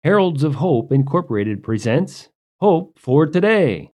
Heralds of Hope Incorporated presents Hope for Today.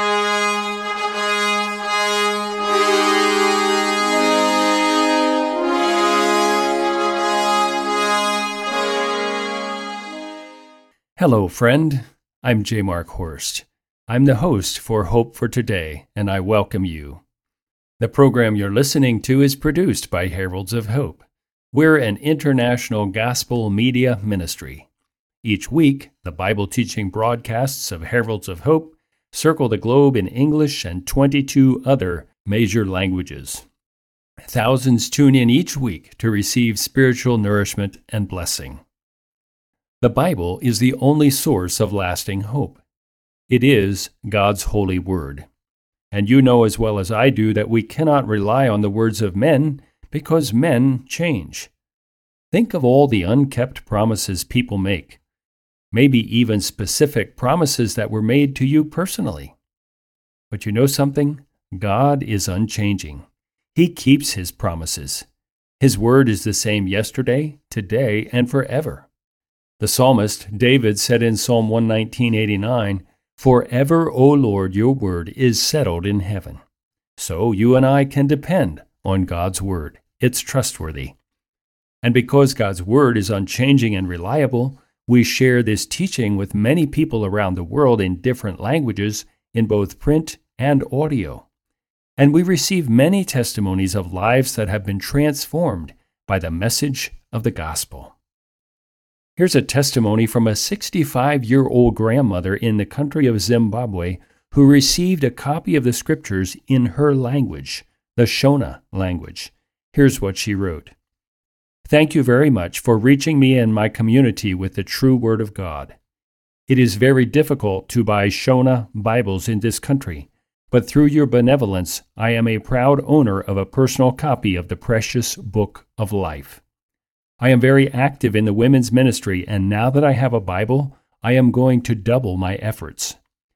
Hello, friend. I'm J. Mark Horst. I'm the host for Hope for Today, and I welcome you. The program you're listening to is produced by Heralds of Hope. We're an international gospel media ministry. Each week, the Bible teaching broadcasts of Heralds of Hope circle the globe in English and 22 other major languages. Thousands tune in each week to receive spiritual nourishment and blessing. The Bible is the only source of lasting hope. It is God's holy word. And you know as well as I do that we cannot rely on the words of men because men change. Think of all the unkept promises people make, maybe even specific promises that were made to you personally. But you know something? God is unchanging. He keeps His promises. His word is the same yesterday, today, and forever. The psalmist David said in Psalm 119:89, "Forever, O Lord, your word is settled in heaven." So you and I can depend on God's word. It's trustworthy. And because God's word is unchanging and reliable, we share this teaching with many people around the world in different languages in both print and audio. And we receive many testimonies of lives that have been transformed by the message of the gospel. Here's a testimony from a 65-year-old grandmother in the country of Zimbabwe who received a copy of the scriptures in her language, the Shona language. Here's what she wrote. "Thank you very much for reaching me and my community with the true Word of God. It is very difficult to buy Shona Bibles in this country, but through your benevolence, I am a proud owner of a personal copy of the precious Book of Life. I am very active in the women's ministry, and now that I have a Bible, I am going to double my efforts.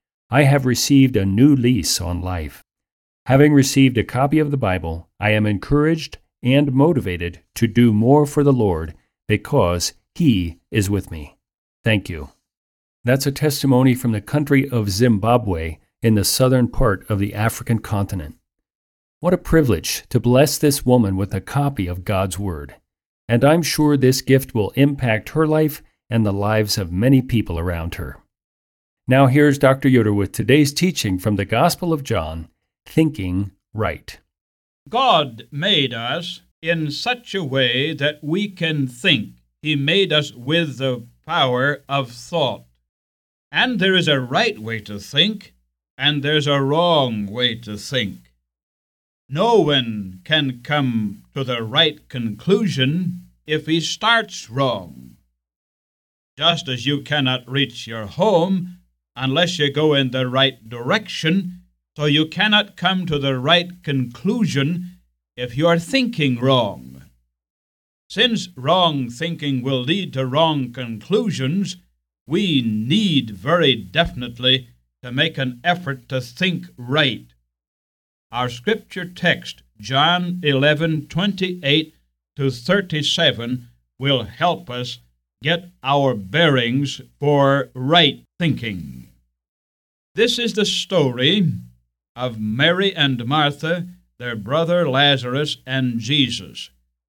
I have received a new lease on life. Having received a copy of the Bible, I am encouraged and motivated to do more for the Lord because He is with me. Thank you." That's a testimony from the country of Zimbabwe in the southern part of the African continent. What a privilege to bless this woman with a copy of God's Word. And I'm sure this gift will impact her life and the lives of many people around her. Now here's Dr. Yoder with today's teaching from the Gospel of John, Thinking Right. God made us in such a way that we can think. He made us with the power of thought. And there is a right way to think, and there's a wrong way to think. No one can come to the right conclusion if he starts wrong. Just as you cannot reach your home unless you go in the right direction, so you cannot come to the right conclusion if you are thinking wrong. Since wrong thinking will lead to wrong conclusions, we need very definitely to make an effort to think right. Our scripture text, John 11:28 to 37, will help us get our bearings for right thinking. This is the story of Mary and Martha, their brother Lazarus, and Jesus.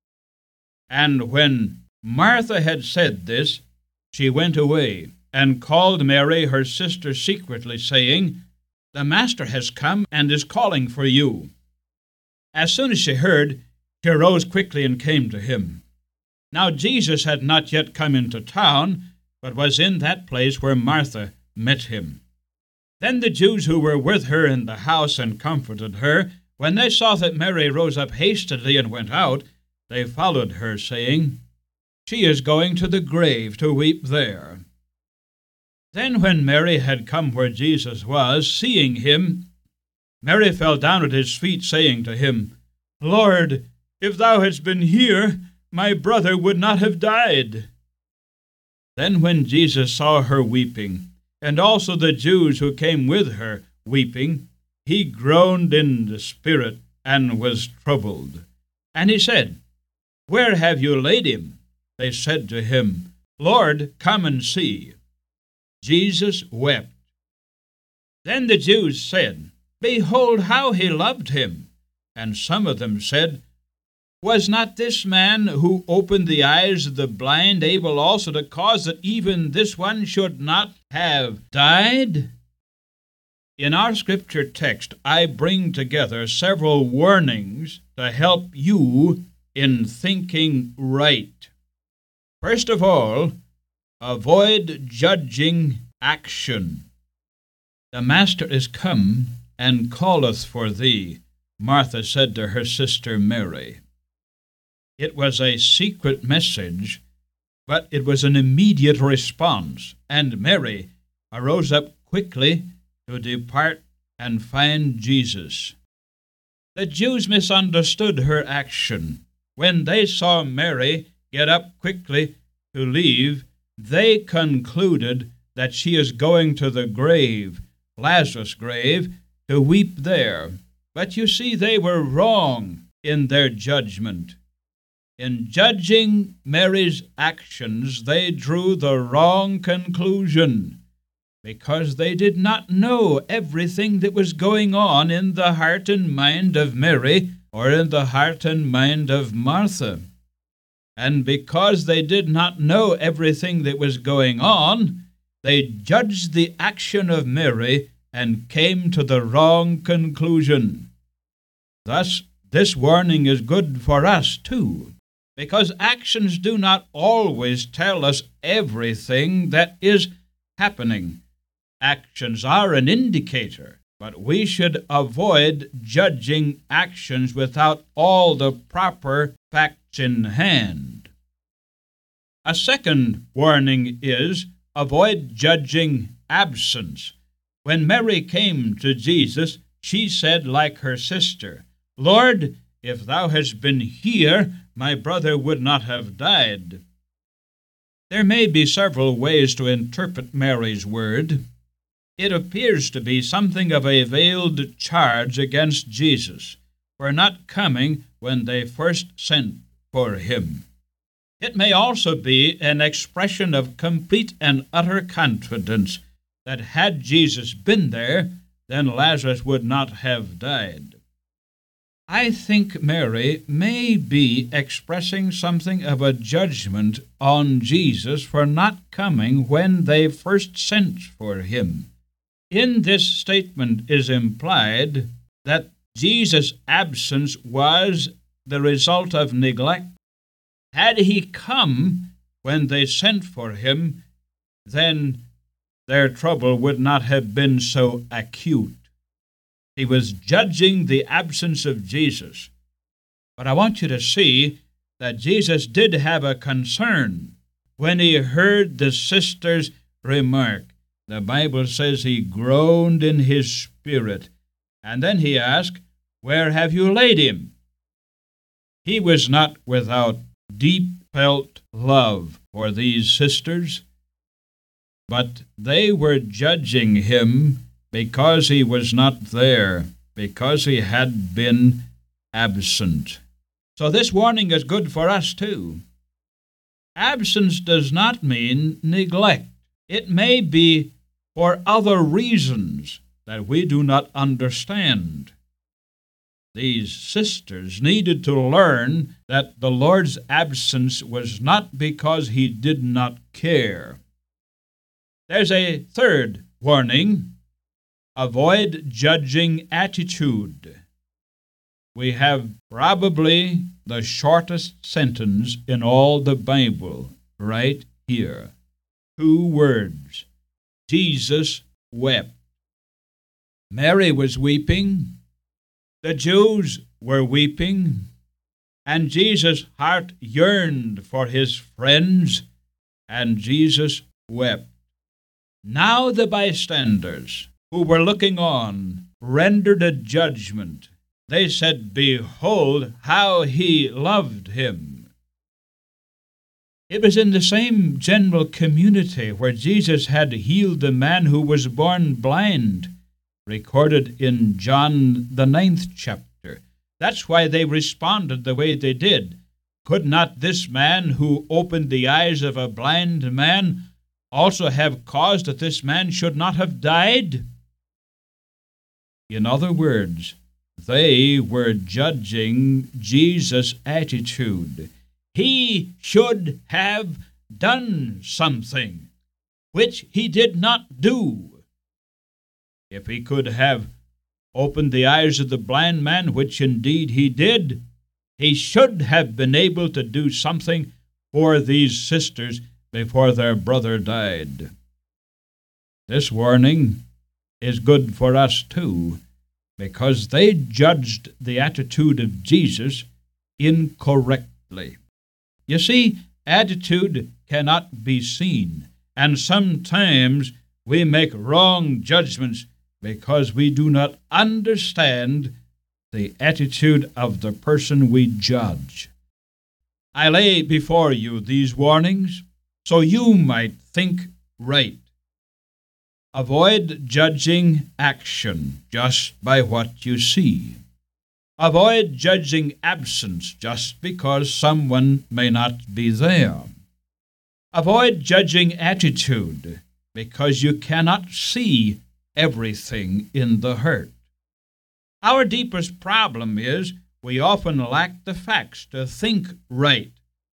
And when Martha had said this, she went away and called Mary, her sister, secretly, saying, "The Master has come and is calling for you." As soon as she heard, she arose quickly and came to him. Now Jesus had not yet come into town, but was in that place where Martha met him. Then the Jews who were with her in the house and comforted her, when they saw that Mary rose up hastily and went out, they followed her, saying, "She is going to the grave to weep there." Then when Mary had come where Jesus was, seeing him, Mary fell down at his feet, saying to him, "Lord, if thou hadst been here, my brother would not have died." Then when Jesus saw her weeping, and also the Jews who came with her weeping, he groaned in the spirit and was troubled. And he said, "Where have you laid him?" They said to him, Lord, come and see. Jesus wept. Then the Jews said, Behold how he loved him. And some of them said, Was not this man who opened the eyes of the blind able also to cause that even this one should not have died? In our scripture text, I bring together several warnings to help you in thinking right. First of all, avoid judging action. The Master is come and calleth for thee, Martha said to her sister Mary. It was a secret message, but it was an immediate response, and Mary arose up quickly to depart and find Jesus. The Jews misunderstood her action. When they saw Mary get up quickly to leave, they concluded that she is going to the grave, Lazarus' grave, to weep there. But you see, they were wrong in their judgment. In judging Mary's actions, they drew the wrong conclusion, because they did not know everything that was going on in the heart and mind of Mary or in the heart and mind of Martha. And because they did not know everything that was going on, they judged the action of Mary and came to the wrong conclusion. Thus, this warning is good for us too, because actions do not always tell us everything that is happening. Actions are an indicator, but we should avoid judging actions without all the proper facts in hand. A second warning is avoid judging absence. When Mary came to Jesus, she said like her sister, Lord, if thou hadst been here, my brother would not have died. There may be several ways to interpret Mary's word. It appears to be something of a veiled charge against Jesus for not coming when they first sent for him. It may also be an expression of complete and utter confidence that had Jesus been there, then Lazarus would not have died. I think Mary may be expressing something of a judgment on Jesus for not coming when they first sent for him. In this statement is implied that Jesus' absence was the result of neglect. Had he come when they sent for him, then their trouble would not have been so acute. He was judging the absence of Jesus. But I want you to see that Jesus did have a concern when he heard the sister's remark. The Bible says he groaned in his spirit, and then he asked, Where have you laid him? He was not without deep felt love for these sisters, but they were judging him because he was not there, because he had been absent. So this warning is good for us too. Absence does not mean neglect. It may be for other reasons that we do not understand. These sisters needed to learn that the Lord's absence was not because he did not care. There's a third warning: avoid judging attitude. We have probably the shortest sentence in all the Bible right here. 2 words. Jesus wept. Mary was weeping. The Jews were weeping. And Jesus' heart yearned for his friends, and Jesus wept. Now the bystanders who were looking on rendered a judgment. They said, Behold how he loved him. It was in the same general community where Jesus had healed the man who was born blind, recorded in John the 9th chapter. That's why they responded the way they did. Could not this man who opened the eyes of a blind man also have caused that this man should not have died? In other words, they were judging Jesus' attitude. He should have done something, which he did not do. If he could have opened the eyes of the blind man, which indeed he did, he should have been able to do something for these sisters before their brother died. This warning is good for us too, because they judged the attitude of Jesus incorrectly. You see, attitude cannot be seen, and sometimes we make wrong judgments because we do not understand the attitude of the person we judge. I lay before you these warnings so you might think right. Avoid judging action just by what you see. Avoid judging absence just because someone may not be there. Avoid judging attitude because you cannot see everything in the hurt. Our deepest problem is we often lack the facts to think right.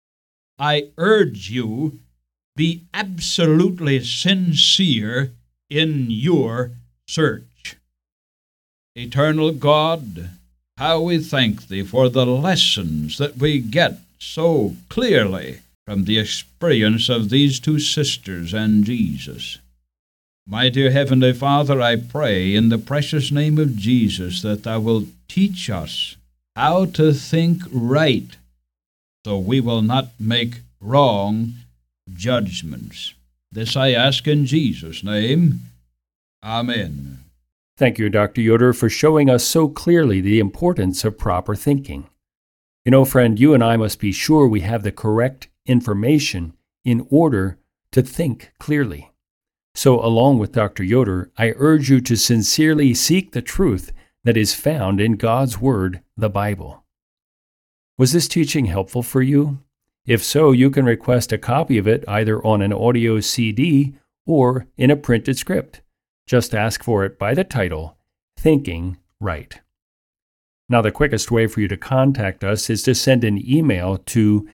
I urge you, be absolutely sincere in your search. Eternal God, how we thank Thee for the lessons that we get so clearly from the experience of these two sisters and Jesus. My dear Heavenly Father, I pray in the precious name of Jesus that Thou wilt teach us how to think right so we will not make wrong judgments. This I ask in Jesus' name. Amen. Thank you, Dr. Yoder, for showing us so clearly the importance of proper thinking. You know, friend, you and I must be sure we have the correct information in order to think clearly. So, along with Dr. Yoder, I urge you to sincerely seek the truth that is found in God's Word, the Bible. Was this teaching helpful for you? If so, you can request a copy of it either on an audio CD or in a printed script. Just ask for it by the title, Thinking Right. Now, the quickest way for you to contact us is to send an email to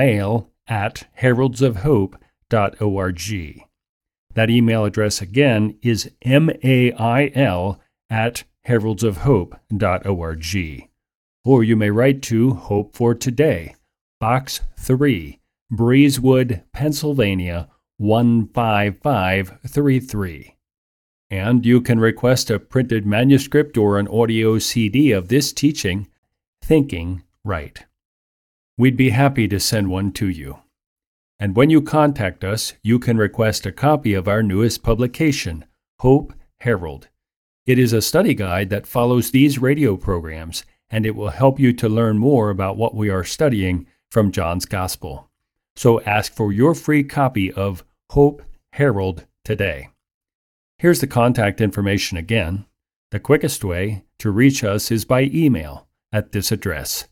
mail@heraldsofhope.org. That email address again is mail@heraldsofhope.org. Or you may write to Hope for Today, Box 3, Breezewood, Pennsylvania 15533. And you can request a printed manuscript or an audio CD of this teaching, Thinking Right. We'd be happy to send one to you. And when you contact us, you can request a copy of our newest publication, Hope Herald. It is a study guide that follows these radio programs, and it will help you to learn more about what we are studying from John's Gospel. So ask for your free copy of Hope Herald today. Here's the contact information again. The quickest way to reach us is by email at this address,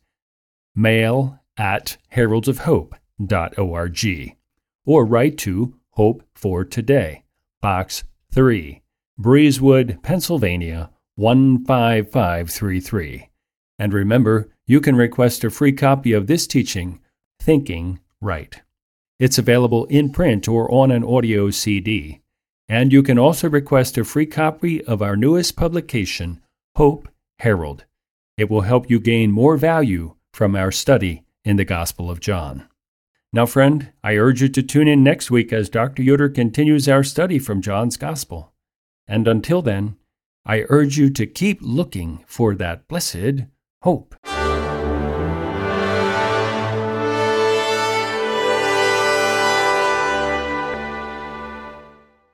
mail@heraldsofhope.org, or write to Hope for Today, Box 3, Breezewood, Pennsylvania 15533. And remember, you can request a free copy of this teaching, Thinking Right. It's available in print or on an audio CD. And you can also request a free copy of our newest publication, Hope Herald. It will help you gain more value from our study in the Gospel of John. Now, friend, I urge you to tune in next week as Dr. Yoder continues our study from John's Gospel. And until then, I urge you to keep looking for that blessed hope.